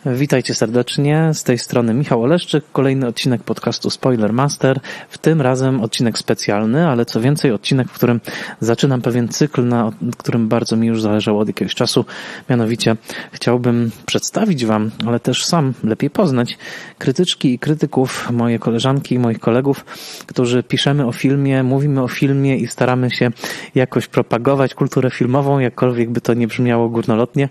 Witajcie serdecznie, z tej strony Michał Oleszczyk, kolejny odcinek podcastu Spoiler Master, w tym razem odcinek specjalny, ale co więcej odcinek, w którym zaczynam pewien cykl, na którym bardzo mi już zależało od jakiegoś czasu, mianowicie chciałbym przedstawić Wam, ale też sam lepiej poznać krytyczki i krytyków, moje koleżanki i moich kolegów, którzy piszemy o filmie, mówimy o filmie i staramy się jakoś propagować kulturę filmową, jakkolwiek by to nie brzmiało górnolotnie.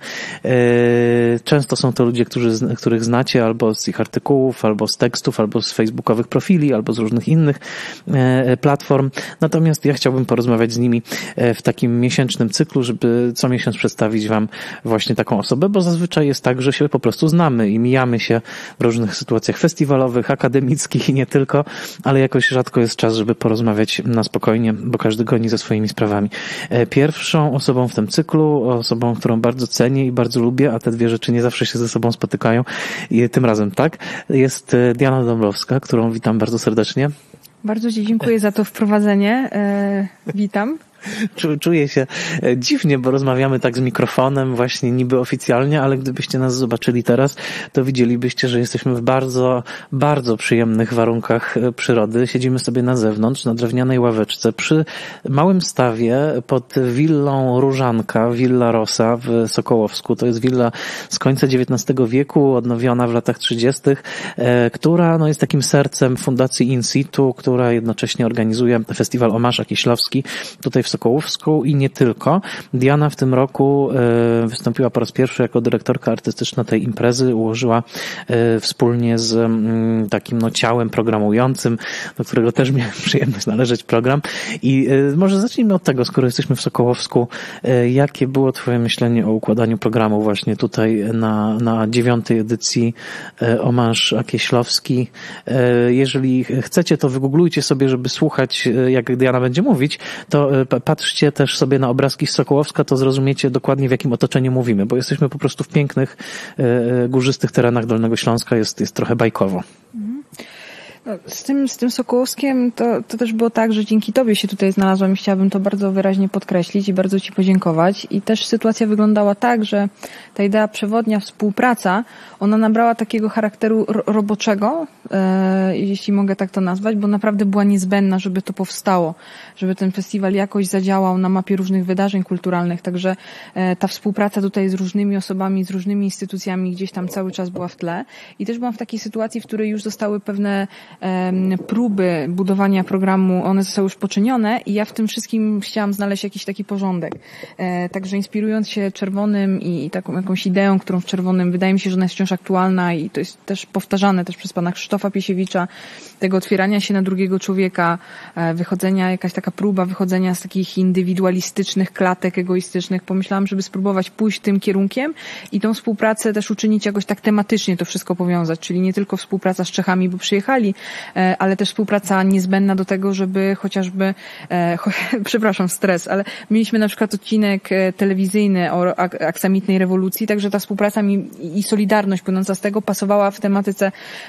Często są to ludzie, których znacie albo z ich artykułów, albo z tekstów, albo z facebookowych profili, albo z różnych innych platform. Natomiast ja chciałbym porozmawiać z nimi w takim miesięcznym cyklu, żeby co miesiąc przedstawić Wam właśnie taką osobę, bo zazwyczaj jest tak, że się po prostu znamy i mijamy się w różnych sytuacjach festiwalowych, akademickich i nie tylko, ale jakoś rzadko jest czas, żeby porozmawiać na spokojnie, bo każdy goni ze swoimi sprawami. Pierwszą osobą w tym cyklu, osobą, którą bardzo cenię i bardzo lubię, a te dwie rzeczy nie zawsze się ze sobą spotykają i tym razem tak, jest Diana Dąbrowska, którą witam bardzo serdecznie. Bardzo Ci dziękuję za to wprowadzenie. Witam. Czuję się dziwnie, bo rozmawiamy tak z mikrofonem właśnie niby oficjalnie, ale gdybyście nas zobaczyli teraz, to widzielibyście, że jesteśmy w bardzo, bardzo przyjemnych warunkach przyrody. Siedzimy sobie na zewnątrz, na drewnianej ławeczce, przy małym stawie pod willą Różanka, Villa Rosa w Sokołowsku. To jest willa z końca XIX wieku, odnowiona w latach 30., która jest takim sercem Fundacji In Situ, która jednocześnie organizuje festiwal Omarza Kieślowski tutaj w Sokołowsku i nie tylko. Diana w tym roku wystąpiła po raz pierwszy jako dyrektorka artystyczna tej imprezy, ułożyła wspólnie z takim ciałem programującym, do którego też miałem przyjemność należeć program. I może zacznijmy od tego, skoro jesteśmy w Sokołowsku, jakie było Twoje myślenie o układaniu programu właśnie tutaj na 9. edycji Omarz Kieślowski. Jeżeli chcecie, to wygooglujcie sobie, żeby słuchać, jak Diana będzie mówić, to patrzcie też sobie na obrazki z Sokołowska, to zrozumiecie dokładnie, w jakim otoczeniu mówimy, bo jesteśmy po prostu w pięknych, górzystych terenach Dolnego Śląska, jest trochę bajkowo. No, z tym Sokołowskiem to też było tak, że dzięki Tobie się tutaj znalazłam i chciałabym to bardzo wyraźnie podkreślić i bardzo Ci podziękować. I też sytuacja wyglądała tak, że ta idea przewodnia, współpraca, ona nabrała takiego charakteru roboczego, jeśli mogę tak to nazwać, bo naprawdę była niezbędna, żeby to powstało, żeby ten festiwal jakoś zadziałał na mapie różnych wydarzeń kulturalnych. Także ta współpraca tutaj z różnymi osobami, z różnymi instytucjami gdzieś tam cały czas była w tle. I też byłam w takiej sytuacji, w której już zostały pewne próby budowania programu, one zostały już poczynione i ja w tym wszystkim chciałam znaleźć jakiś taki porządek. Także inspirując się Czerwonym i taką jakąś ideą, którą w Czerwonym wydaje mi się, że ona jest wciąż aktualna i to jest też powtarzane też przez pana Krzysztofa Piesiewicza, tego otwierania się na drugiego człowieka, wychodzenia, jakaś taka próba wychodzenia z takich indywidualistycznych klatek egoistycznych. Pomyślałam, żeby spróbować pójść tym kierunkiem i tą współpracę też uczynić jakoś tak tematycznie to wszystko powiązać, czyli nie tylko współpraca z Czechami, bo przyjechali, ale też współpraca niezbędna do tego, żeby chociażby, przepraszam, stres, ale mieliśmy na przykład odcinek telewizyjny o aksamitnej rewolucji, także ta współpraca i solidarność płynąca z tego pasowała w tematyce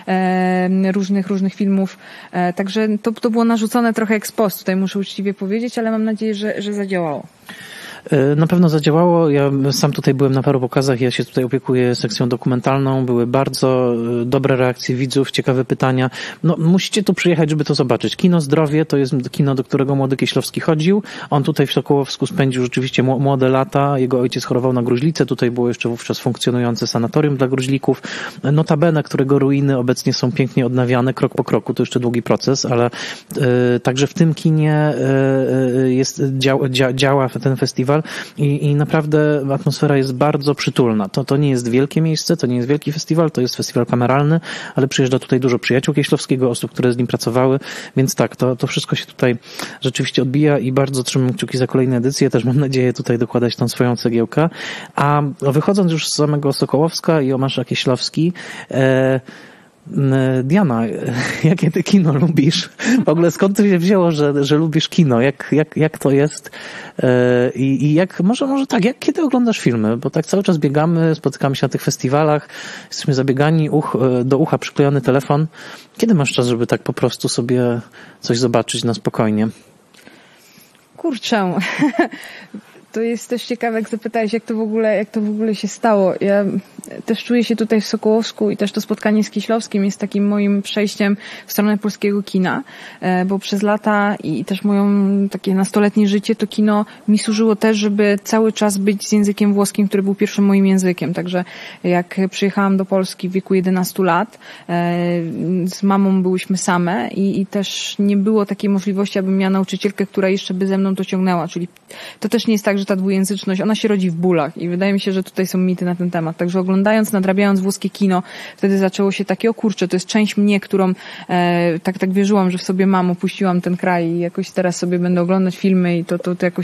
różnych filmów, także to było narzucone trochę ex post, tutaj muszę uczciwie powiedzieć, ale mam nadzieję, że zadziałało. Na pewno zadziałało. Ja sam tutaj byłem na paru pokazach, ja się tutaj opiekuję sekcją dokumentalną. Były bardzo dobre reakcje widzów, ciekawe pytania. Musicie tu przyjechać, żeby to zobaczyć. Kino Zdrowie to jest kino, do którego młody Kieślowski chodził. On tutaj w Sokołowsku spędził rzeczywiście młode lata. Jego ojciec chorował na gruźlicę. Tutaj było jeszcze wówczas funkcjonujące sanatorium dla gruźlików. Notabene, którego ruiny obecnie są pięknie odnawiane krok po kroku. To jeszcze długi proces, ale także w tym kinie działa ten festiwal. I naprawdę atmosfera jest bardzo przytulna. To nie jest wielkie miejsce, to nie jest wielki festiwal, to jest festiwal kameralny, ale przyjeżdża tutaj dużo przyjaciół Kieślowskiego, osób, które z nim pracowały, więc tak, to wszystko się tutaj rzeczywiście odbija i bardzo trzymam kciuki za kolejne edycje. Też mam nadzieję tutaj dokładać tą swoją cegiełkę. A wychodząc już z samego Sokołowska i Omarza Kieślowski, Diana, jakie ty kino lubisz? W ogóle skąd to się wzięło, że lubisz kino? Jak to jest? I może tak, kiedy oglądasz filmy? Bo tak cały czas biegamy, spotykamy się na tych festiwalach, jesteśmy zabiegani, do ucha przyklejony telefon. Kiedy masz czas, żeby tak po prostu sobie coś zobaczyć na spokojnie? Kurczę. To jest też ciekawe, jak zapytałeś, jak to w ogóle się stało. Ja też czuję się tutaj w Sokołowsku i też to spotkanie z Kieślowskim jest takim moim przejściem w stronę polskiego kina, bo przez lata i też moją takie nastoletnie życie to kino mi służyło też, żeby cały czas być z językiem włoskim, który był pierwszym moim językiem. Także jak przyjechałam do Polski w wieku 11 lat, z mamą byłyśmy same i też nie było takiej możliwości, abym miała nauczycielkę, która jeszcze by ze mną to ciągnęła, czyli to też nie jest tak, że ta dwujęzyczność, ona się rodzi w bólach i wydaje mi się, że tutaj są mity na ten temat. Także oglądając, nadrabiając włoskie kino, wtedy zaczęło się takie, o kurczę, to jest część mnie, którą tak wierzyłam, że w sobie mam, opuściłam ten kraj i jakoś teraz sobie będę oglądać filmy i to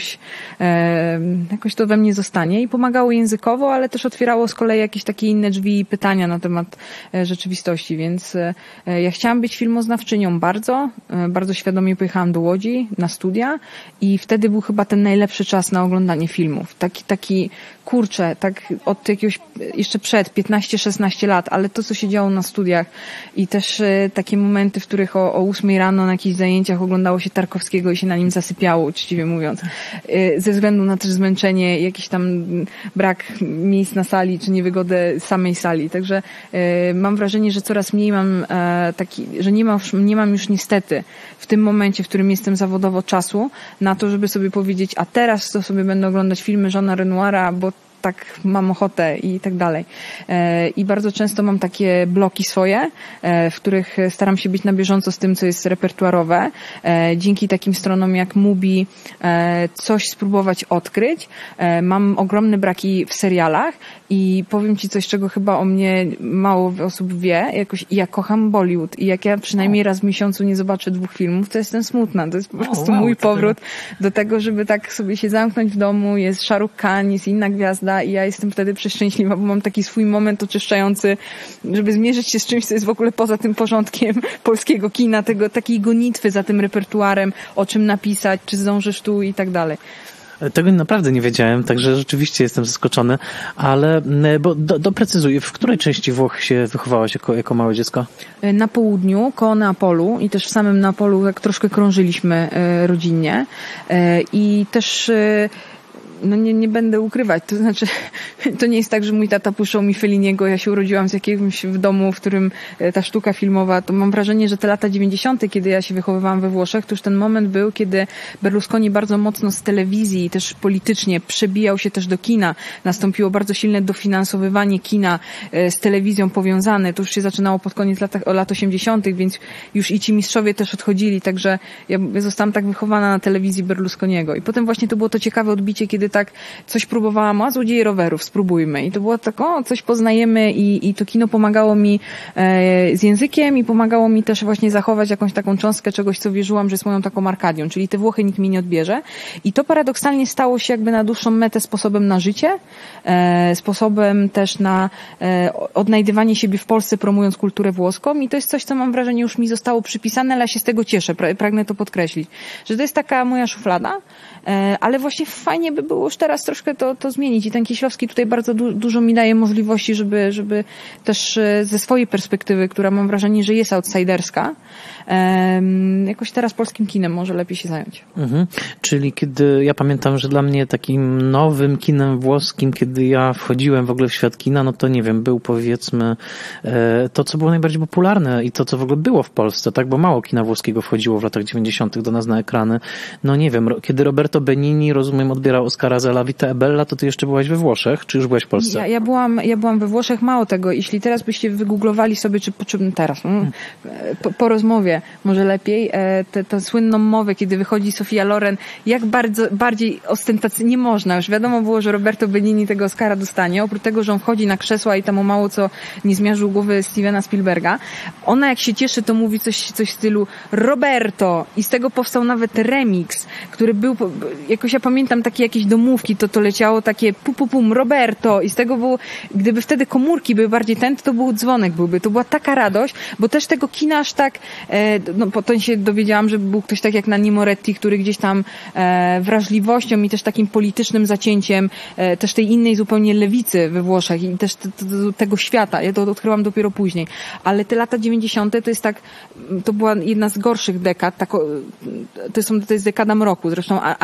jakoś to we mnie zostanie i pomagało językowo, ale też otwierało z kolei jakieś takie inne drzwi i pytania na temat rzeczywistości, więc ja chciałam być filmoznawczynią bardzo świadomie pojechałam do Łodzi na studia i wtedy był chyba ten najlepszy czas na oglądanie filmów. Taki kurczę, tak od jakiegoś, jeszcze przed 15-16 lat, ale to, co się działo na studiach i też takie momenty, w których o 8 rano na jakichś zajęciach oglądało się Tarkowskiego i się na nim zasypiało, uczciwie mówiąc. Ze względu na też zmęczenie, jakiś tam brak miejsc na sali, czy niewygodę samej sali. Także mam wrażenie, że coraz mniej mam że nie mam już niestety w tym momencie, w którym jestem zawodowo czasu na to, żeby sobie powiedzieć, a teraz to sobie będę oglądać filmy Jeana Renoira, bo tak mam ochotę i tak dalej. I bardzo często mam takie bloki swoje, w których staram się być na bieżąco z tym, co jest repertuarowe. Dzięki takim stronom jak Mubi coś spróbować odkryć. Mam ogromne braki w serialach i powiem Ci coś, czego chyba o mnie mało osób wie. Ja kocham Bollywood i jak ja przynajmniej raz w miesiącu nie zobaczę 2 filmów, to jestem smutna. To jest po prostu mój powrót do tego, żeby tak sobie się zamknąć w domu. Jest Shah Rukh Khan, jest inna gwiazda i ja jestem wtedy przeszczęśliwa, bo mam taki swój moment oczyszczający, żeby zmierzyć się z czymś, co jest w ogóle poza tym porządkiem polskiego kina, takiej gonitwy za tym repertuarem, o czym napisać, czy zdążysz tu i tak dalej. Tego naprawdę nie wiedziałem, także rzeczywiście jestem zaskoczony, ale bo doprecyzuję, w której części Włoch się wychowałaś jako małe dziecko? Na południu, koło Neapolu i też w samym Neapolu tak troszkę krążyliśmy rodzinnie i też nie będę ukrywać, to znaczy to nie jest tak, że mój tata puszczał mi Felliniego, ja się urodziłam z jakiegoś w domu, w którym ta sztuka filmowa, to mam wrażenie, że te lata 90., kiedy ja się wychowywałam we Włoszech, to już ten moment był, kiedy Berlusconi bardzo mocno z telewizji i też politycznie przebijał się też do kina. Nastąpiło bardzo silne dofinansowywanie kina z telewizją powiązane. To już się zaczynało pod koniec lat 80., więc już i ci mistrzowie też odchodzili, także ja zostałam tak wychowana na telewizji Berlusconiego. I potem właśnie to było to ciekawe odbicie, kiedy tak coś próbowałam, złodzieje rowerów, spróbujmy. I to było tak, coś poznajemy i to kino pomagało mi z językiem i pomagało mi też właśnie zachować jakąś taką cząstkę czegoś, co wierzyłam, że jest moją taką Arkadią, czyli te Włochy nikt mi nie odbierze. I to paradoksalnie stało się jakby na dłuższą metę sposobem na życie, sposobem też na odnajdywanie siebie w Polsce, promując kulturę włoską i to jest coś, co mam wrażenie już mi zostało przypisane, ale ja się z tego cieszę, pragnę to podkreślić, że to jest taka moja szuflada, ale właśnie fajnie by było już teraz troszkę to zmienić i ten Kieślowski tutaj bardzo dużo mi daje możliwości, żeby też ze swojej perspektywy, która mam wrażenie, że jest outsiderska, jakoś teraz polskim kinem może lepiej się zająć. Mhm. Czyli kiedy, ja pamiętam, że dla mnie takim nowym kinem włoskim, kiedy ja wchodziłem w ogóle w świat kina, no to nie wiem, był powiedzmy to, co było najbardziej popularne i to, co w ogóle było w Polsce, tak, bo mało kina włoskiego wchodziło w latach 90. do nas na ekrany. No nie wiem, kiedy Roberto Benigni, rozumiem, odbierał Oscara za La Vita e Bella, to ty jeszcze byłaś we Włoszech, czy już byłaś w Polsce? Ja byłam we Włoszech, mało tego, jeśli teraz byście wygooglowali sobie, czy teraz, po rozmowie może lepiej, tę słynną mowę, kiedy wychodzi Sofia Loren, jak bardziej ostentacyjnie nie można. Już wiadomo było, że Roberto Benigni tego Oscara dostanie, oprócz tego, że on wchodzi na krzesła i tam o mało co nie zmiażdżył głowy Stevena Spielberga. Ona jak się cieszy, to mówi coś w stylu Roberto i z tego powstał nawet remix, który był, jakoś ja pamiętam takie jakieś domówki, to leciało takie pum Roberto i z tego było, gdyby wtedy komórki były bardziej to był dzwonek to była taka radość, bo też tego kina aż tak potem się dowiedziałam, że był ktoś tak jak Nanni Moretti, który gdzieś tam wrażliwością i też takim politycznym zacięciem też tej innej zupełnie lewicy we Włoszech i też tego świata. Ja to odkryłam dopiero później. Ale te lata 90. to była jedna z gorszych dekad. To jest dekada mroku. Zresztą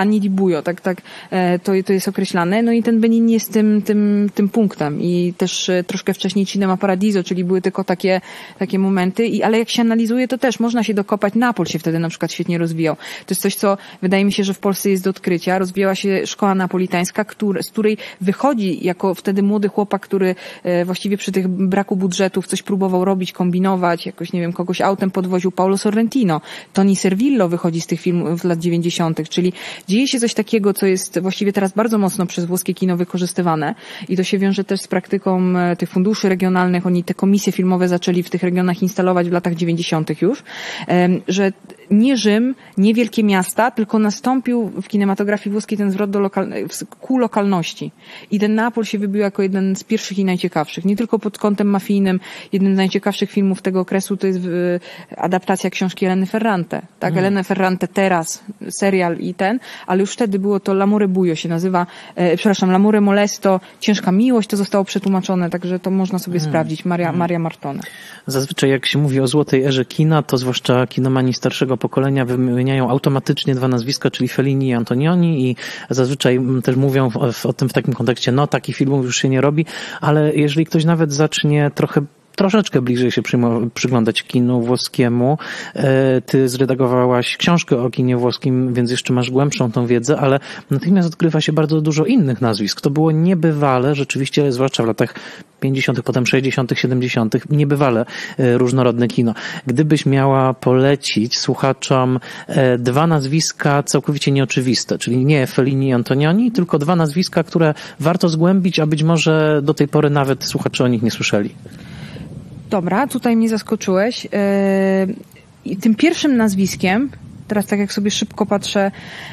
Giovanni Di Buio, tak to jest określane. No i ten Benigni jest tym punktem. I też troszkę wcześniej Cinema Paradiso, czyli były tylko takie momenty. Ale jak się analizuje, to też można się dokopać. Napol się wtedy na przykład świetnie rozwijał. To jest coś, co wydaje mi się, że w Polsce jest do odkrycia. Rozwijała się szkoła napolitańska, z której wychodzi jako wtedy młody chłopak, który właściwie przy tych braku budżetów coś próbował robić, kombinować, jakoś, nie wiem, kogoś autem podwoził Paolo Sorrentino. Toni Servillo wychodzi z tych filmów w lat 90., czyli dzieje się coś takiego, co jest właściwie teraz bardzo mocno przez włoskie kino wykorzystywane i to się wiąże też z praktyką tych funduszy regionalnych. Oni te komisje filmowe zaczęli w tych regionach instalować w latach 90. już, że nie Rzym, nie wielkie miasta, tylko nastąpił w kinematografii włoskiej ten zwrot ku lokalności. I ten Neapol się wybił jako jeden z pierwszych i najciekawszych. Nie tylko pod kątem mafijnym. Jednym z najciekawszych filmów tego okresu to jest adaptacja książki Eleny Ferrante. Tak, Elena Ferrante teraz, serial i ale już wtedy było to L'amore buio się nazywa, L'amore molesto, ciężka miłość, to zostało przetłumaczone, także to można sobie sprawdzić. Maria Martone. Zazwyczaj jak się mówi o złotej erze kina, to zwłaszcza kinomani starszego pokolenia wymieniają automatycznie dwa nazwiska, czyli Fellini i Antonioni i zazwyczaj też mówią o tym w takim kontekście, no takich filmów już się nie robi, ale jeżeli ktoś nawet zacznie troszeczkę bliżej się przyglądać kinu włoskiemu. Ty zredagowałaś książkę o kinie włoskim, więc jeszcze masz głębszą tą wiedzę, ale natychmiast odkrywa się bardzo dużo innych nazwisk. To było niebywale, rzeczywiście, zwłaszcza w latach 50., potem 60., 70., niebywale różnorodne kino. Gdybyś miała polecić słuchaczom dwa nazwiska całkowicie nieoczywiste, czyli nie Fellini i Antonioni, tylko dwa nazwiska, które warto zgłębić, a być może do tej pory nawet słuchacze o nich nie słyszeli. Dobra, tutaj mnie zaskoczyłeś. I tym pierwszym nazwiskiem, teraz tak jak sobie szybko patrzę,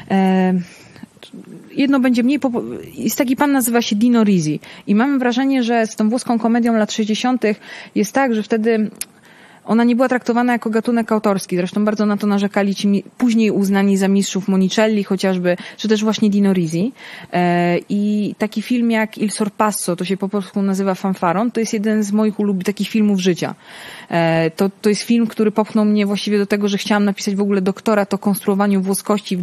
jedno będzie mniej, jest taki pan, nazywa się Dino Risi. I mamy wrażenie, że z tą włoską komedią lat 60. jest tak, że wtedy ona nie była traktowana jako gatunek autorski. Zresztą bardzo na to narzekali ci później uznani za mistrzów Monicelli chociażby, czy też właśnie Dino Risi. I taki film jak Il Sorpasso, to się po polsku nazywa Fanfaron, to jest jeden z moich takich filmów życia. To jest film, który popchnął mnie właściwie do tego, że chciałam napisać w ogóle doktorat o konstruowaniu włoskości w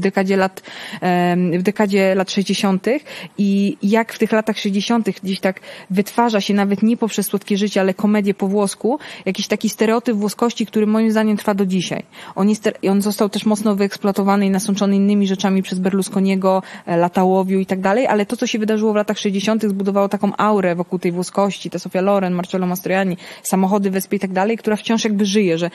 dekadzie lat 60. I jak w tych latach 60. gdzieś tak wytwarza się nawet nie poprzez Słodkie życie, ale komedię po włosku, jakiś taki stereotyp włoskości, który moim zdaniem trwa do dzisiaj. On został też mocno wyeksploatowany i nasączony innymi rzeczami przez Berlusconiego, Latałowiu i tak dalej, ale to, co się wydarzyło w latach 60. zbudowało taką aurę wokół tej włoskości, ta Sofia Loren, Marcello Mastroianni, samochody Wespy i tak dalej, która wciąż jakby żyje, że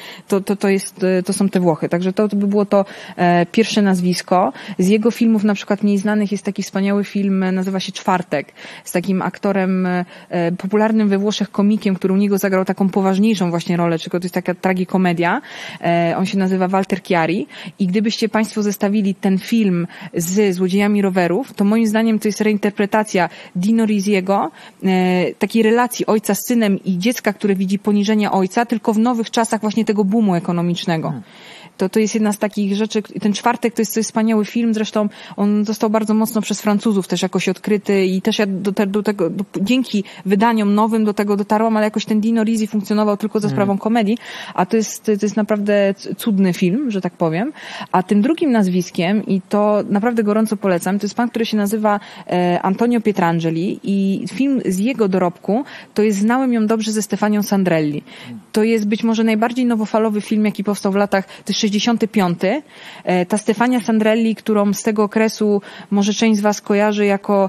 to są te Włochy. Także to by było to pierwsze nazwisko. Z jego filmów na przykład mniej znanych jest taki wspaniały film, nazywa się Czwartek, z takim aktorem popularnym we Włoszech komikiem, który u niego zagrał taką poważniejszą właśnie rolę, tylko to jest taka tragikomedia. On się nazywa Walter Chiari i gdybyście Państwo zestawili ten film z Złodziejami rowerów, to moim zdaniem to jest reinterpretacja Dino Risiego, takiej relacji ojca z synem i dziecka, które widzi poniżenie ojca, tylko w nowych czasach właśnie tego boomu ekonomicznego. To jest jedna z takich rzeczy, ten Czwartek to jest wspaniały film, zresztą on został bardzo mocno przez Francuzów też jakoś odkryty i też ja do tego, dzięki wydaniom nowym do tego dotarłam, ale jakoś ten Dino Risi funkcjonował tylko za sprawą komedii, a to jest naprawdę cudny film, że tak powiem. A tym drugim nazwiskiem, i to naprawdę gorąco polecam, to jest pan, który się nazywa Antonio Pietrangeli i film z jego dorobku to jest Znałem ją dobrze ze Stefanią Sandrelli. To jest być może najbardziej nowofalowy film, jaki powstał w latach 65. Ta Stefania Sandrelli, którą z tego okresu może część z Was kojarzy jako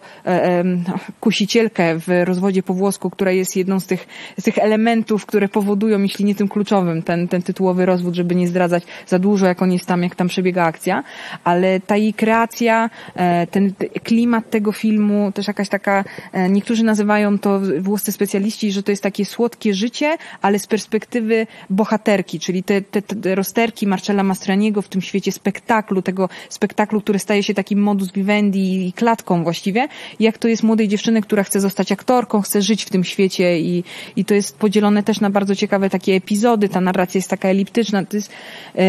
kusicielkę w Rozwodzie po włosku, która jest jedną z tych elementów, które powodują, jeśli nie tym kluczowym, ten tytułowy rozwód, żeby nie zdradzać za dużo, jak tam przebiega akcja. Ale ta jej kreacja, ten klimat tego filmu, też jakaś taka, niektórzy nazywają to włoscy specjaliści, że to jest takie słodkie życie, ale z perspektywy bohaterki, czyli te rozterki Marcella Mastroianniego w tym świecie spektaklu, tego spektaklu, który staje się takim modus vivendi i klatką właściwie, jak to jest młodej dziewczyny, która chce zostać aktorką, chce żyć w tym świecie i to jest podzielone też na bardzo ciekawe takie epizody, ta narracja jest taka eliptyczna, to jest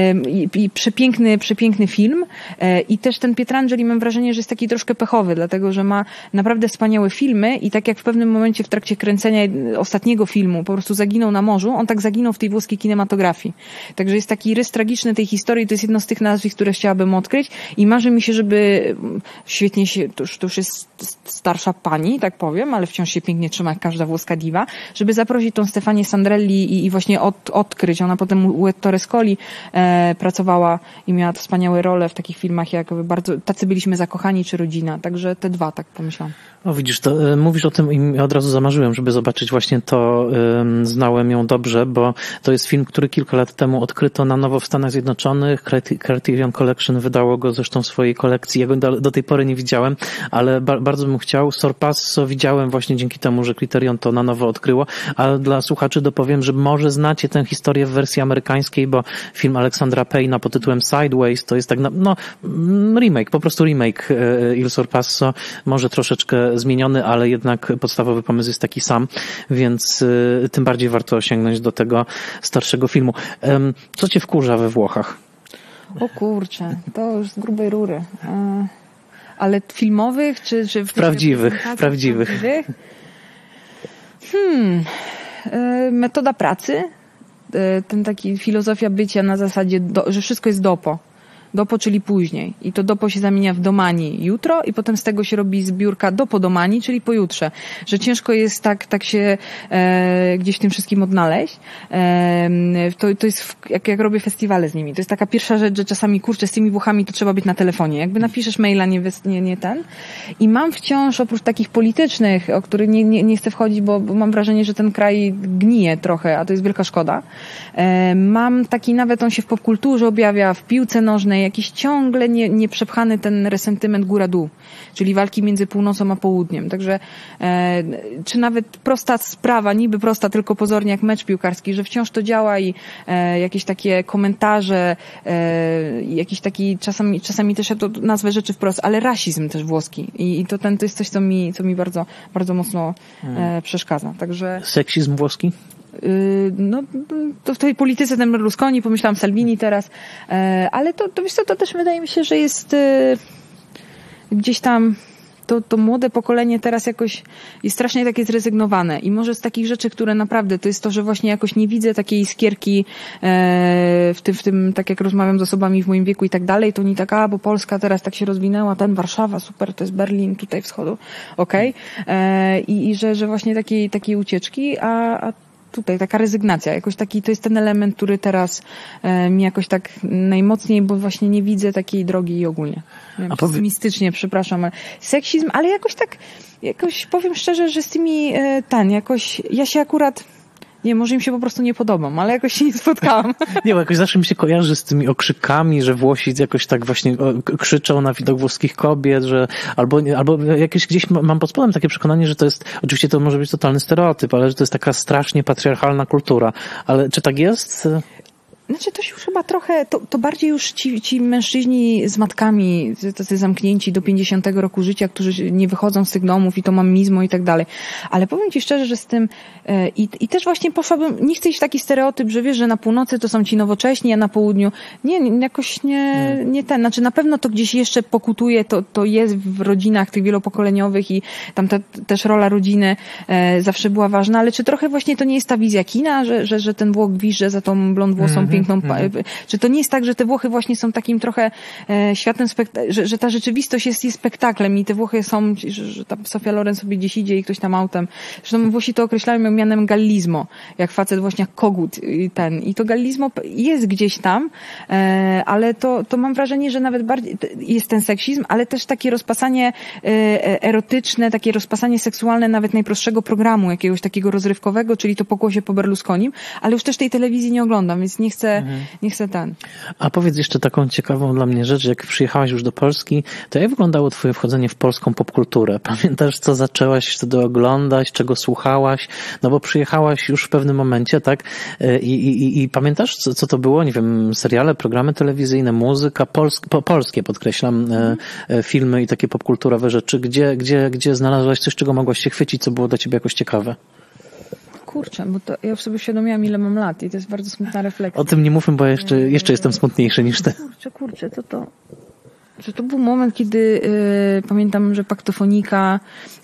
i przepiękny film i też ten Pietrangeli mam wrażenie, że jest taki troszkę pechowy, dlatego, że ma naprawdę wspaniałe filmy i tak jak w pewnym momencie w trakcie kręcenia ostatniego filmu po prostu zaginął na morzu, on tak zaginął w tej włoskiej kinematografii. Także jest taki rys tragiczny autentyczne tej historii, to jest jedno z tych nazwisk, które chciałabym odkryć i marzy mi się, żeby świetnie się, to już jest starsza pani, tak powiem, ale wciąż się pięknie trzyma jak każda włoska diwa, żeby zaprosić tą Stefanię Sandrelli i właśnie odkryć. Ona potem u Ettore Scoli pracowała i miała wspaniałe role w takich filmach jak bardzo Tacy byliśmy zakochani czy Rodzina. Także te dwa, tak pomyślałam. O widzisz, to mówisz o tym i od razu zamarzyłem, żeby zobaczyć właśnie to. Znałem ją dobrze, bo to jest film, który kilka lat temu odkryto na nowo w Stanach Zjednoczonych. Criterion Collection wydało go zresztą w swojej kolekcji. Ja go do tej pory nie widziałem, ale bardzo bym chciał. Sorpasso widziałem właśnie dzięki temu, że Criterion to na nowo odkryło, ale dla słuchaczy dopowiem, że może znacie tę historię w wersji amerykańskiej, bo film Aleksandra Payna pod tytułem Sideways to jest tak remake, po prostu remake Il Sorpasso, może troszeczkę zmieniony, ale jednak podstawowy pomysł jest taki sam, więc tym bardziej warto sięgnąć do tego starszego filmu. Co cię wkurza we Włochach? O kurczę, to już z grubej rury. Ale filmowych, czy w prawdziwych? Metoda pracy, ten taki filozofia bycia na zasadzie, że wszystko jest dopo. Dopo, czyli później. I to dopo się zamienia w domani jutro i potem z tego się robi zbiórka dopo domani, czyli pojutrze. Że ciężko jest tak się gdzieś w tym wszystkim odnaleźć. To jest, jak robię festiwale z nimi, to jest taka pierwsza rzecz, że czasami, kurczę, z tymi Włochami to trzeba być na telefonie. Jakby napiszesz maila, nie ten. I mam wciąż, oprócz takich politycznych, o których nie chcę wchodzić, bo mam wrażenie, że ten kraj gnije trochę, a to jest wielka szkoda. Mam taki, nawet on się w popkulturze objawia, w piłce nożnej, jakiś ciągle nieprzepchany ten resentyment góra-dół, czyli walki między północą a południem. Także czy nawet prosta sprawa, niby prosta, tylko pozornie jak mecz piłkarski, że wciąż to działa i jakieś takie komentarze, jakiś taki, czasami też ja to nazwę rzeczy wprost, ale rasizm też włoski. I to jest coś, co mi bardzo, bardzo mocno przeszkadza. Także seksizm włoski? No, to w tej polityce ten Berlusconi, pomyślałam Salvini teraz, ale to wiesz co, to też wydaje mi się, że jest gdzieś tam to młode pokolenie teraz jakoś jest strasznie takie zrezygnowane i może z takich rzeczy, które naprawdę to jest to, że właśnie jakoś nie widzę takiej iskierki w tym, tak jak rozmawiam z osobami w moim wieku i tak dalej, to nie tak, bo Polska teraz tak się rozwinęła, Warszawa, super, to jest Berlin, tutaj wschodu, okej. I że właśnie takiej ucieczki, a tutaj taka rezygnacja, jakoś taki, to jest ten element, który teraz mi jakoś tak najmocniej, bo właśnie nie widzę takiej drogi i ogólnie. Pesymistycznie, przepraszam, seksizm, ale jakoś powiem szczerze, że z tymi jakoś ja się akurat może im się po prostu nie podobam, ale jakoś się nie spotkałam. Nie, bo jakoś zawsze mi się kojarzy z tymi okrzykami, że Włosi jakoś tak właśnie krzyczą na widok włoskich kobiet, że albo jakieś gdzieś mam pod spodem takie przekonanie, że to jest, oczywiście to może być totalny stereotyp, ale że to jest taka strasznie patriarchalna kultura. Ale czy tak jest? Znaczy to się już chyba trochę, to bardziej już ci mężczyźni z matkami, tacy zamknięci do 50 roku życia, którzy nie wychodzą z tych domów i to mamizmo i tak dalej. Ale powiem ci szczerze, że z tym i też właśnie poszłabym, nie chcę iść w taki stereotyp, że wiesz, że na północy to są ci nowocześni, a na południu jakoś nie ten. Znaczy na pewno to gdzieś jeszcze pokutuje, to jest w rodzinach tych wielopokoleniowych i tam też rola rodziny zawsze była ważna, ale czy trochę właśnie to nie jest ta wizja kina, że ten Włoch gwizdże za tą blond włosą piękną, czy to nie jest tak, że te Włochy właśnie są takim trochę światem, że ta rzeczywistość jest spektaklem i te Włochy są, że tam Sofia Loren sobie gdzieś idzie i ktoś tam autem. Zresztą Włosi to określają mianem gallizmo, jak facet właśnie jak kogut i to gallizmo jest gdzieś tam, ale to mam wrażenie, że nawet bardziej jest ten seksizm, ale też takie rozpasanie erotyczne, takie rozpasanie seksualne nawet najprostszego programu, jakiegoś takiego rozrywkowego, czyli to Pokłosie po Berlusconim, ale już też tej telewizji nie oglądam, więc nie chcę ten. A powiedz jeszcze taką ciekawą dla mnie rzecz, jak przyjechałaś już do Polski, to jak wyglądało twoje wchodzenie w polską popkulturę? Pamiętasz, co zaczęłaś wtedy oglądać, czego słuchałaś? No bo przyjechałaś już w pewnym momencie, tak? I pamiętasz, co to było? Nie wiem, seriale, programy telewizyjne, muzyka, polskie podkreślam, filmy i takie popkulturowe rzeczy. Gdzie znalazłaś coś, czego mogłaś się chwycić, co było dla ciebie jakoś ciekawe? Kurczę, bo to ja już sobie uświadomiłam, ile mam lat i to jest bardzo smutna refleksja. O tym nie mówmy, bo jeszcze jestem smutniejszy niż ty. Kurczę, że to był moment, kiedy pamiętam, że Paktofonika.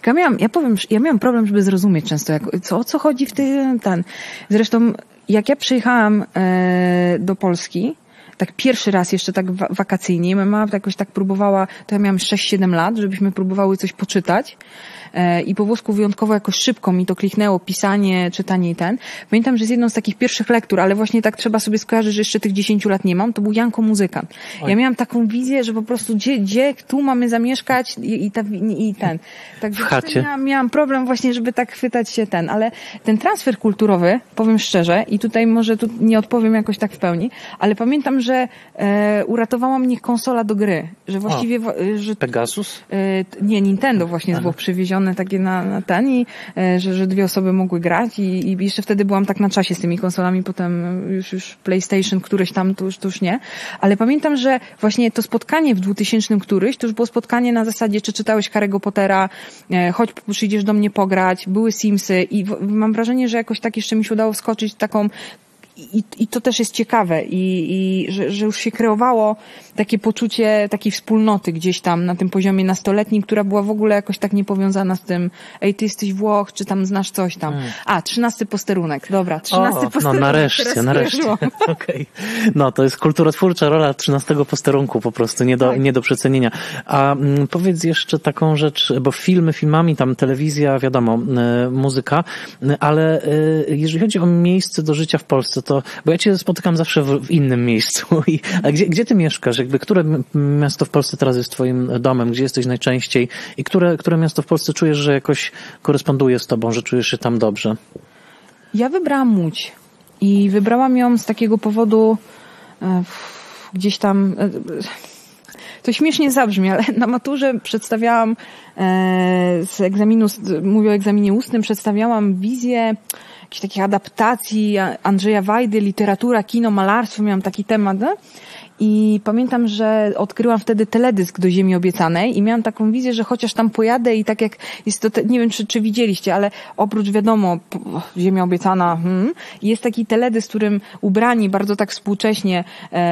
Ja miałam problem, żeby zrozumieć często, o co chodzi w ten. Zresztą, jak ja przyjechałam do Polski, tak pierwszy raz jeszcze tak wakacyjnie. Moja mama jakoś tak próbowała, to ja miałam 6-7 lat, żebyśmy próbowały coś poczytać. I po włosku wyjątkowo jakoś szybko mi to kliknęło, pisanie, czytanie i ten. Pamiętam, że z jedną z takich pierwszych lektur, ale właśnie tak trzeba sobie skojarzyć, że jeszcze tych 10 lat nie mam, to był Janko Muzykant. Oj. Ja miałam taką wizję, że po prostu gdzie tu mamy zamieszkać i ten. Także w chacie. Miałam problem właśnie, żeby tak chwytać się ale ten transfer kulturowy, powiem szczerze, i tutaj może tu nie odpowiem jakoś tak w pełni, ale pamiętam, że uratowała mnie konsola do gry, że właściwie... że Pegasus? Nie, Nintendo właśnie było przywiezione takie na ten i że dwie osoby mogły grać i jeszcze wtedy byłam tak na czasie z tymi konsolami, potem już PlayStation któryś tam, to już nie. Ale pamiętam, że właśnie to spotkanie w 2000 któryś, to już było spotkanie na zasadzie, czy czytałeś Harry'ego Pottera, chodź, przyjdziesz do mnie pograć, były Simsy i mam wrażenie, że jakoś tak jeszcze mi się udało wskoczyć taką i to też jest ciekawe i że już się kreowało takie poczucie takiej wspólnoty gdzieś tam na tym poziomie nastoletnim, która była w ogóle jakoś tak niepowiązana z tym, ej, ty jesteś Włoch, czy tam znasz coś tam. 13 posterunek, dobra, 13 posterunek. No nareszcie. Okay. No, to jest kulturotwórcza rola 13 posterunku po prostu, nie do przecenienia. A powiedz jeszcze taką rzecz, bo filmami, tam telewizja, wiadomo, muzyka, ale jeżeli chodzi o miejsce do życia w Polsce, bo ja cię spotykam zawsze w innym miejscu. A gdzie ty mieszkasz? Które miasto w Polsce teraz jest twoim domem? Gdzie jesteś najczęściej? I które miasto w Polsce czujesz, że jakoś koresponduje z tobą, że czujesz się tam dobrze? Ja wybrałam Łódź. I wybrałam ją z takiego powodu gdzieś tam... To śmiesznie zabrzmi, ale na maturze przedstawiałam z egzaminu, mówię o egzaminie ustnym, przedstawiałam wizję jakichś takich adaptacji Andrzeja Wajdy, literatura, kino, malarstwo, miałam taki temat, no? I pamiętam, że odkryłam wtedy teledysk do Ziemi Obiecanej i miałam taką wizję, że chociaż tam pojadę i tak jak jest to, nie wiem czy widzieliście, ale oprócz wiadomo, Ziemia Obiecana, jest taki teledysk, w którym ubrani bardzo tak współcześnie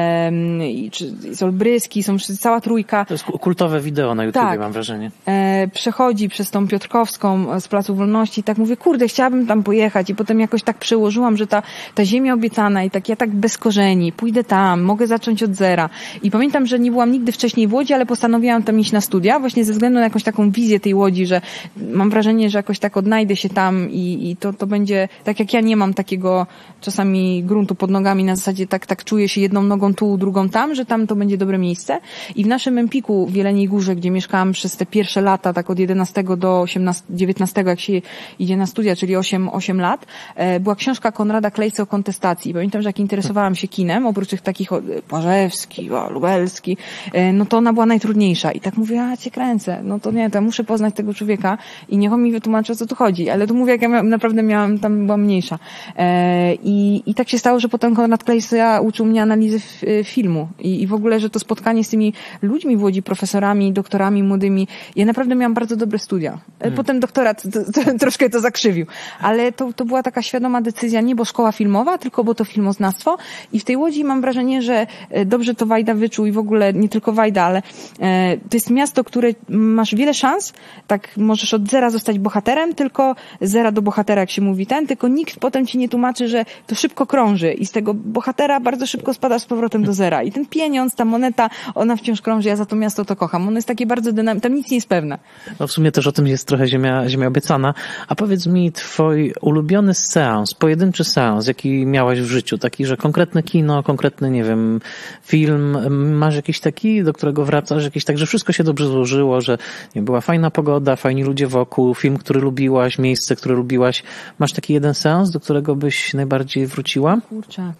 z Olbryski, są cała trójka. To jest kultowe wideo na YouTubie, tak, mam wrażenie. Przechodzi przez tą Piotrkowską z Placu Wolności i tak mówię, kurde, chciałabym tam pojechać i potem jakoś tak przełożyłam, że ta Ziemia Obiecana i tak ja tak bez korzeni, pójdę tam, mogę zacząć od zera. I pamiętam, że nie byłam nigdy wcześniej w Łodzi, ale postanowiłam tam iść na studia, właśnie ze względu na jakąś taką wizję tej Łodzi, że mam wrażenie, że jakoś tak odnajdę się tam i to będzie, tak jak ja nie mam takiego czasami gruntu pod nogami, na zasadzie tak czuję się jedną nogą tu, drugą tam, że tam to będzie dobre miejsce. I w naszym Empiku w Jeleniej Górze, gdzie mieszkałam przez te pierwsze lata, tak od 11 do 19, jak się idzie na studia, czyli 8 lat, była książka Konrada Klejsa o kontestacji. I pamiętam, że jak interesowałam się kinem, oprócz tych takich Płażewski, Lubelski, no to ona była najtrudniejsza. I tak mówię, cię kręcę, no to nie, to ja muszę poznać tego człowieka i niech on mi wytłumaczy, o co tu chodzi. Ale tu mówię, jak ja naprawdę tam była mniejsza. I tak się stało, że potem Konrad Klejsa uczył mnie analizy filmu i w ogóle, że to spotkanie z tymi ludźmi w Łodzi, profesorami, doktorami młodymi, ja naprawdę miałam bardzo dobre studia. Potem doktorat troszkę to zakrzywił. Ale to była taka świadoma decyzja, nie bo szkoła filmowa, tylko bo to filmoznawstwo. I w tej Łodzi mam wrażenie, że dobrze to Wajda wyczuł i w ogóle nie tylko Wajda, ale to jest miasto, które masz wiele szans, tak możesz od zera zostać bohaterem, tylko zera do bohatera, jak się mówi tylko nikt potem ci nie tłumaczy, że to szybko krąży i z tego bohatera bardzo szybko spada z powrotem do zera. I ten pieniądz, ta moneta, ona wciąż krąży, ja za to miasto to kocham. Ono jest takie bardzo dynamiczne, tam nic nie jest pewne. No w sumie też o tym jest trochę Ziemia Obiecana. A powiedz mi, twój ulubiony seans, pojedynczy seans, jaki miałaś w życiu, taki, że konkretne kino, konkretny, nie wiem, film, masz jakiś taki, do którego wracasz, jakiś tak, że wszystko się dobrze złożyło, że nie była fajna pogoda, fajni ludzie wokół, film, który lubiłaś, miejsce, które lubiłaś. Masz taki jeden seans, do którego byś najbardziej wróciła? Kurczę.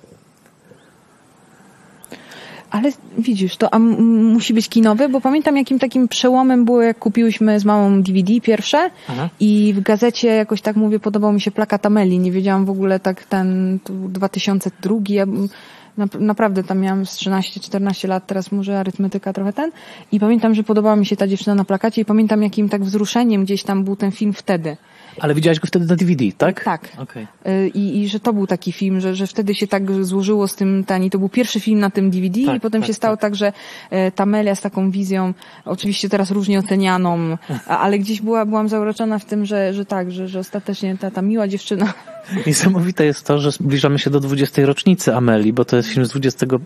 Ale widzisz, to musi być kinowy, bo pamiętam jakim takim przełomem było, jak kupiłyśmy z mamą DVD pierwsze. Aha. I w gazecie jakoś tak mówię, podobał mi się plakat Ameli. Nie wiedziałam w ogóle tak ten 2002. Ja naprawdę tam miałam z 13-14 lat, teraz może arytmetyka trochę i pamiętam, że podobała mi się ta dziewczyna na plakacie i pamiętam jakim tak wzruszeniem gdzieś tam był ten film wtedy. Ale widziałaś go wtedy na DVD, tak? Tak. Okay. I że to był taki film, że wtedy się tak złożyło z tym i to był pierwszy film na tym DVD tak, i potem się stało tak, że Tamelia z taką wizją, oczywiście teraz różnie ocenianą, ale gdzieś byłam zauroczona w tym, że ostatecznie ta miła dziewczyna Niesamowite jest to, że zbliżamy się do 20. rocznicy Ameli, bo to jest film z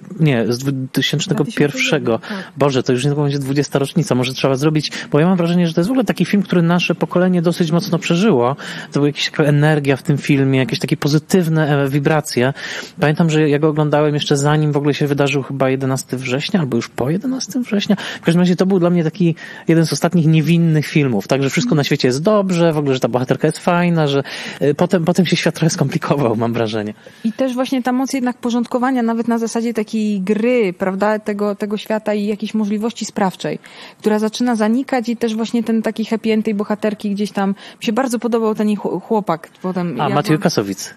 2001. Boże, to już niedługo będzie 20. rocznica. Może trzeba zrobić, bo ja mam wrażenie, że to jest w ogóle taki film, który nasze pokolenie dosyć mocno przeżyło. To była jakaś taka energia w tym filmie, jakieś takie pozytywne wibracje. Pamiętam, że ja go oglądałem jeszcze zanim w ogóle się wydarzył chyba 11 września, albo już po 11 września. W każdym razie to był dla mnie taki jeden z ostatnich niewinnych filmów, tak, że wszystko na świecie jest dobrze, w ogóle, że ta bohaterka jest fajna, że potem się świat trochę skomplikował, mam wrażenie. I też właśnie ta moc jednak porządkowania, nawet na zasadzie takiej gry, prawda, tego świata i jakiejś możliwości sprawczej, która zaczyna zanikać i też właśnie ten taki happy end tej bohaterki gdzieś tam, mi się bardzo podobał ten chłopak. Potem Maciej Kasowic.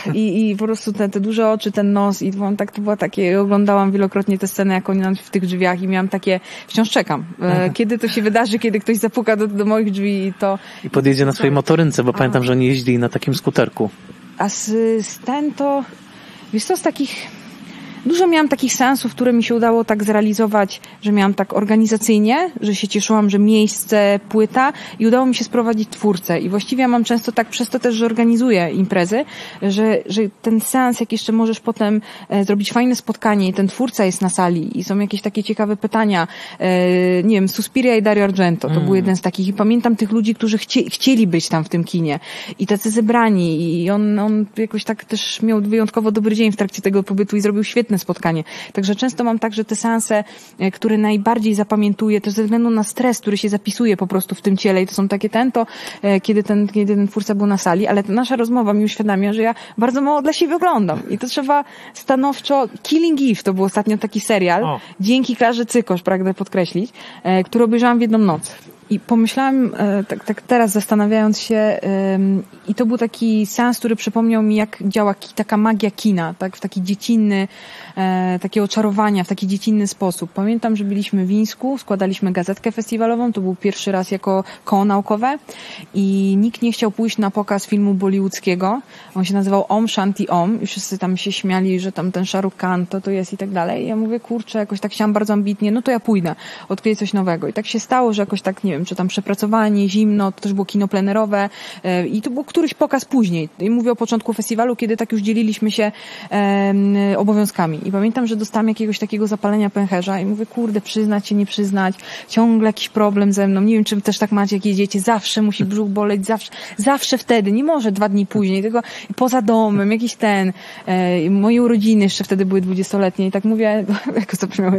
I po prostu te duże oczy, ten nos i to było takie, oglądałam wielokrotnie tę scenę, jak oni w tych drzwiach i miałam takie, wciąż czekam. Kiedy to się wydarzy, kiedy ktoś zapuka do moich drzwi i podjedzie na swojej motorynce, bo pamiętam, że oni jeździli na takim skuterku. A z ten to, wiesz co, z takich, dużo miałam takich seansów, które mi się udało tak zrealizować, że miałam tak organizacyjnie, że się cieszyłam, że miejsce, płyta i udało mi się sprowadzić twórcę. I właściwie ja mam często tak, przez to też, że organizuję imprezy, że ten seans, jak jeszcze możesz potem zrobić fajne spotkanie i ten twórca jest na sali i są jakieś takie ciekawe pytania, nie wiem, Suspiria i Dario Argento, to był jeden z takich i pamiętam tych ludzi, którzy chcieli być tam w tym kinie i tacy zebrani i on jakoś tak też miał wyjątkowo dobry dzień w trakcie tego pobytu i zrobił świetne spotkanie. Także często mam tak, że te seanse, które najbardziej zapamiętuję, to ze względu na stres, który się zapisuje po prostu w tym ciele i to są takie kiedy ten twórca był na sali, ale ta nasza rozmowa mi uświadamia, że ja bardzo mało dla siebie oglądam i to trzeba stanowczo. Killing Eve to był ostatnio taki serial, dzięki Klarze Cykosz, pragnę podkreślić, który obejrzałam w jedną noc. I pomyślałam, tak teraz zastanawiając się, i to był taki seans, który przypomniał mi, jak działa taka magia kina, tak, w taki dziecinny, takie oczarowania, w taki dziecinny sposób. Pamiętam, że byliśmy w Wińsku, składaliśmy gazetkę festiwalową, to był pierwszy raz jako koło naukowe i nikt nie chciał pójść na pokaz filmu bollywoodzkiego. On się nazywał Om Shanti Om i wszyscy tam się śmiali, że tam ten Shah Rukh Khan to jest i tak dalej. I ja mówię, kurczę, jakoś tak chciałam bardzo ambitnie, no to ja pójdę, odkryję coś nowego. I tak się stało, że jakoś tak, nie wiem, czy tam przepracowanie, zimno, to też było kino plenerowe i to był któryś pokaz później. I mówię o początku festiwalu, kiedy tak już dzieliliśmy się obowiązkami. I pamiętam, że dostałam jakiegoś takiego zapalenia pęcherza i mówię, kurde, przyznać się, nie przyznać, ciągle jakiś problem ze mną. Nie wiem, czy wy też tak macie, jak jedziecie, zawsze musi brzuch boleć, zawsze wtedy, nie może 2 dni później, tylko poza domem, jakiś moje urodziny jeszcze wtedy były 20-letnie i tak mówię, jako co miały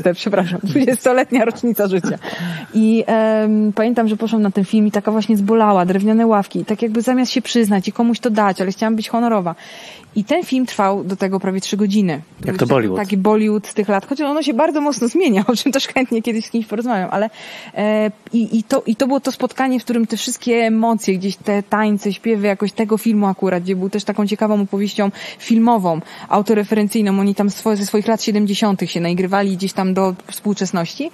20-letnia rocznica życia. I pamiętam, że poszłam na ten film i taka właśnie zbolała, drewniane ławki i tak jakby zamiast się przyznać i komuś to dać, ale chciałam być honorowa. I ten film trwał do tego prawie 3 godziny. Jak to Bollywood. Taki Bollywood z tych lat, chociaż ono się bardzo mocno zmienia, o czym też chętnie kiedyś z kimś porozmawiam, ale i to było to spotkanie, w którym te wszystkie emocje, gdzieś te tańce, śpiewy jakoś tego filmu akurat, gdzie był też taką ciekawą opowieścią filmową, autoreferencyjną, oni tam ze swoich lat 70. się nagrywali gdzieś tam do współczesności.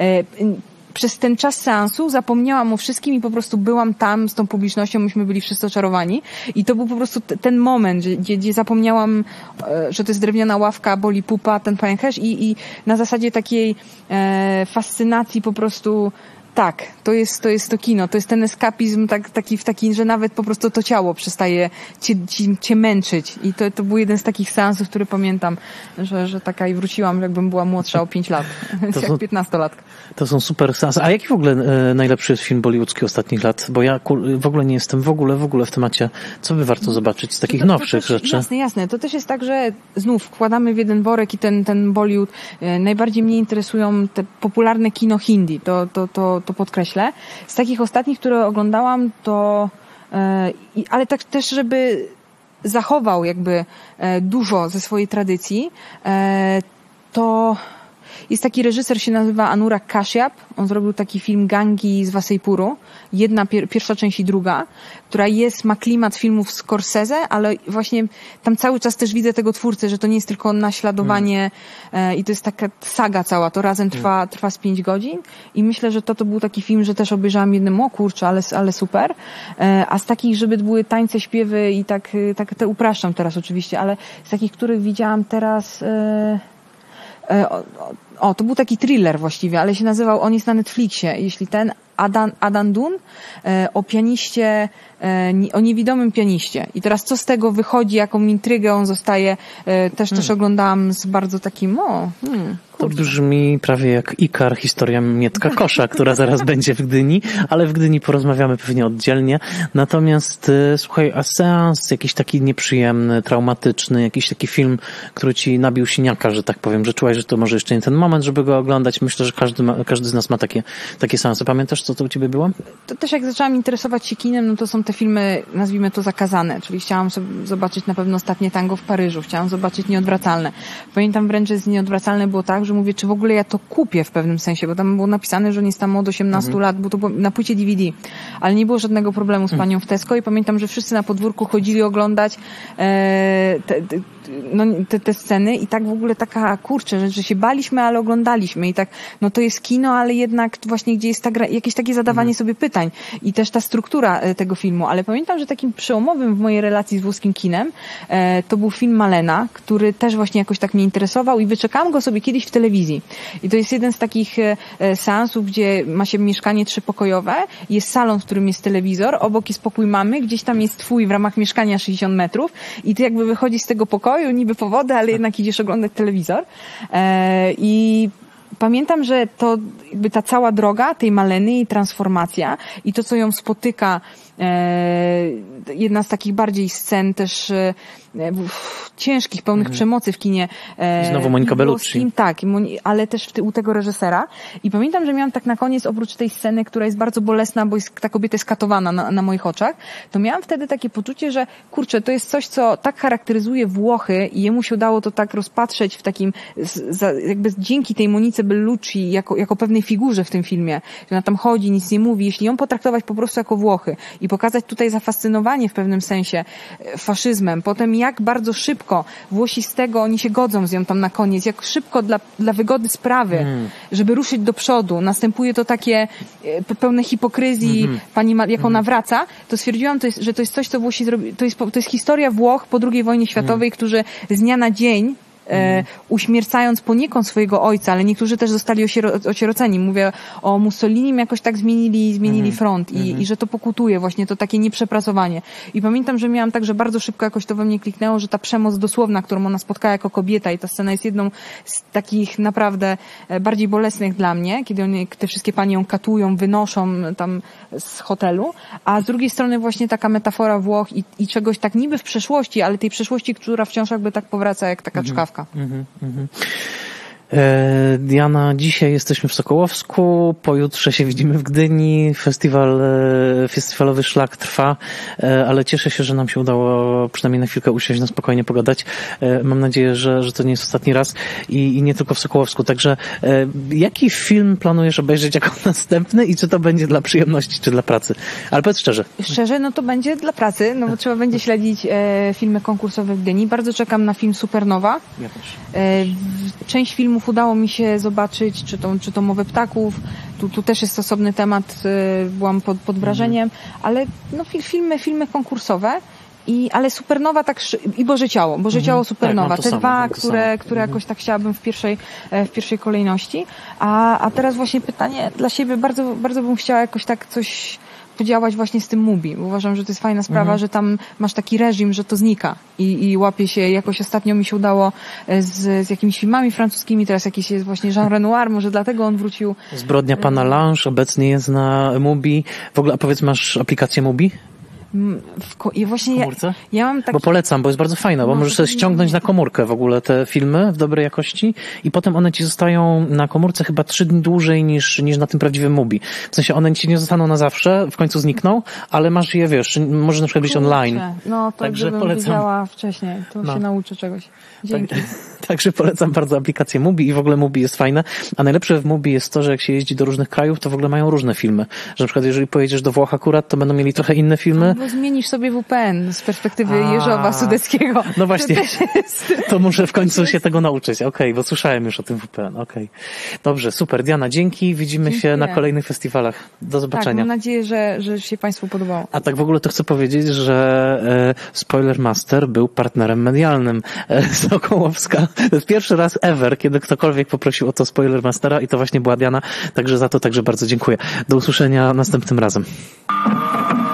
Przez ten czas seansu zapomniałam o wszystkim i po prostu byłam tam z tą publicznością, myśmy byli wszyscy oczarowani i to był po prostu ten moment, gdzie zapomniałam, że to jest drewniana ławka, boli pupa, ten pęcherz i na zasadzie takiej fascynacji po prostu. Tak, to jest to kino, to jest ten eskapizm taki, że nawet po prostu to ciało przestaje cię męczyć. I to był jeden z takich seansów, który pamiętam, że taka i wróciłam, jakbym była młodsza o 5 lat, jak 15-latka. To są super seanse. A jaki w ogóle najlepszy jest film bollywoodzki ostatnich lat? Bo ja w ogóle nie jestem w ogóle w temacie. Co by warto zobaczyć z takich nowszych rzeczy? Jasne. To też jest tak, że znów wkładamy w jeden worek i ten Bollywood. Najbardziej mnie interesują te popularne hindi. To podkreślę. Z takich ostatnich, które oglądałam, ale tak też, żeby zachował jakby dużo ze swojej tradycji, to jest taki reżyser, się nazywa Anurag Kashyap. On zrobił taki film Gangi z Wasseypuru. Pierwsza część i druga, która ma klimat filmów Scorsese, ale właśnie tam cały czas też widzę tego twórcę, że to nie jest tylko naśladowanie i to jest taka saga cała. To razem trwa z 5 godzin i myślę, że to był taki film, że też obejrzałam jednym, o kurczę, ale super. A z takich, żeby były tańce, śpiewy i tak te upraszczam teraz oczywiście, ale z takich, których widziałam teraz... to był taki thriller właściwie, ale się nazywał, on jest na Netflixie, Adan Dun, o pianiście, o niewidomym pianiście. I teraz co z tego wychodzi, jaką intrygę on zostaje, też oglądałam z bardzo takim, to brzmi prawie jak Ikar, historia Mietka Kosza, która zaraz będzie w Gdyni, ale w Gdyni porozmawiamy pewnie oddzielnie. Natomiast słuchaj, a seans jakiś taki nieprzyjemny, traumatyczny, jakiś taki film, który ci nabił siniaka, że tak powiem, że czułaś, że to może jeszcze nie ten moment, żeby go oglądać. Myślę, że każdy z nas ma takie seansy. Pamiętasz, co to u ciebie było? To też jak zaczęłam interesować się kinem, no to są te filmy, nazwijmy to zakazane, czyli chciałam sobie zobaczyć na pewno Ostatnie tango w Paryżu, chciałam zobaczyć Nieodwracalne. Pamiętam wręcz, że z Nieodwracalne było tak, że mówię, czy w ogóle ja to kupię w pewnym sensie, bo tam było napisane, że on jest tam od 18 lat, bo to było na płycie DVD, ale nie było żadnego problemu z panią w Tesco i pamiętam, że wszyscy na podwórku chodzili oglądać te sceny i tak w ogóle taka, kurczę, że się baliśmy, ale oglądaliśmy i tak, no to jest kino, ale jednak właśnie gdzie jest jakieś takie zadawanie sobie pytań i też ta struktura tego filmu, ale pamiętam, że takim przełomowym w mojej relacji z włoskim kinem to był film Malena, który też właśnie jakoś tak mnie interesował i wyczekałam go sobie kiedyś w telewizji. I to jest jeden z takich seansów, gdzie ma się mieszkanie 3-pokojowe, jest salon, w którym jest telewizor, obok jest pokój mamy, gdzieś tam jest twój w ramach mieszkania 60 metrów i ty jakby wychodzisz z tego pokoju, niby po wodę, ale jednak idziesz oglądać telewizor. I pamiętam, że to jakby ta cała droga tej Maleny, jej transformacja i to, co ją spotyka, jedna z takich bardziej scen też ciężkich, pełnych przemocy w kinie. I znowu Monika Bellucci. Tak, ale też u tego reżysera. I pamiętam, że miałam tak na koniec, oprócz tej sceny, która jest bardzo bolesna, bo ta kobieta jest katowana na moich oczach, to miałam wtedy takie poczucie, że kurczę, to jest coś, co tak charakteryzuje Włochy i jemu się udało to tak rozpatrzeć w takim, jakby dzięki tej Monice Bellucci jako pewnej figurze w tym filmie, że ona tam chodzi, nic nie mówi, jeśli ją potraktować po prostu jako Włochy i pokazać tutaj zafascynowanie w pewnym sensie faszyzmem, potem jak bardzo szybko Włosi z tego, oni się godzą z nią tam na koniec, jak szybko dla wygody sprawy, żeby ruszyć do przodu, następuje to takie pełne hipokryzji, jak ona wraca, to stwierdziłam, że to jest coś, co Włosi zrobili, to jest historia Włoch po II wojnie światowej, którzy z dnia na dzień uśmiercając poniekąd swojego ojca, ale niektórzy też zostali osieroceni. Mówię o Mussolinim, jakoś tak zmienili front i że to pokutuje właśnie to takie nieprzepracowanie. I pamiętam, że miałam tak, że bardzo szybko jakoś to we mnie kliknęło, że ta przemoc dosłowna, którą ona spotkała jako kobieta i ta scena jest jedną z takich naprawdę bardziej bolesnych dla mnie, kiedy te wszystkie panie ją katują, wynoszą tam z hotelu, a z drugiej strony właśnie taka metafora Włoch i czegoś tak niby w przeszłości, ale tej przeszłości, która wciąż jakby tak powraca jak taka czkawka. Diana, dzisiaj jesteśmy w Sokołowsku, pojutrze się widzimy w Gdyni, festiwalowy szlak trwa, ale cieszę się, że nam się udało przynajmniej na chwilkę usiąść, na spokojnie pogadać. Mam nadzieję, że to nie jest ostatni raz i nie tylko w Sokołowsku. Także jaki film planujesz obejrzeć jako następny i czy to będzie dla przyjemności, czy dla pracy? Ale powiedz szczerze. Szczerze, no to będzie dla pracy, no bo trzeba będzie śledzić filmy konkursowe w Gdyni. Bardzo czekam na film Supernowa. Ja też. Część filmów udało mi się zobaczyć, czy to Mowę ptaków, tu też jest osobny temat, byłam pod wrażeniem, ale no filmy konkursowe, ale Supernowa tak, i Boże Ciało Supernowa, tak, te dwa, które jakoś tak chciałabym w pierwszej kolejności, a teraz właśnie pytanie dla siebie, bardzo, bardzo bym chciała jakoś tak coś podziałać właśnie z tym Mubi. Uważam, że to jest fajna sprawa, że tam masz taki reżim, że to znika i łapie się, jakoś ostatnio mi się udało z jakimiś filmami francuskimi, teraz jakiś jest właśnie Jean Renoir, może dlatego on wrócił. Zbrodnia pana Lange obecnie jest na Mubi. W ogóle, a powiedz, masz aplikację Mubi? Właśnie ja mam taki... Bo polecam, bo jest bardzo fajna, bo możesz sobie ściągnąć na komórkę w ogóle te filmy w dobrej jakości i potem one ci zostają na komórce chyba 3 dni dłużej niż na tym prawdziwym Mubi. W sensie one ci nie zostaną na zawsze, w końcu znikną, ale masz je, wiesz, może na przykład być online. No to także gdybym wiedziała wcześniej, to się nauczę czegoś. Dzięki. Także polecam bardzo aplikację Mubi i w ogóle Mubi jest fajne, a najlepsze w Mubi jest to, że jak się jeździ do różnych krajów, to w ogóle mają różne filmy. Że na przykład jeżeli pojedziesz do Włoch akurat, to będą mieli trochę inne filmy, Albo zmienisz sobie VPN z perspektywy Jeżowa Sudeckiego. No właśnie, to muszę w końcu się tego nauczyć. Okej, bo słyszałem już o tym VPN. Okej. Dobrze, super. Diana, dzięki. Widzimy się na kolejnych festiwalach. Do zobaczenia. Tak, mam nadzieję, że się Państwu podobało. A tak w ogóle to chcę powiedzieć, że Spoilermaster był partnerem medialnym Sokołowska. To jest pierwszy raz ever, kiedy ktokolwiek poprosił o to Spoilermastera i to właśnie była Diana. Także za to także bardzo dziękuję. Do usłyszenia następnym razem.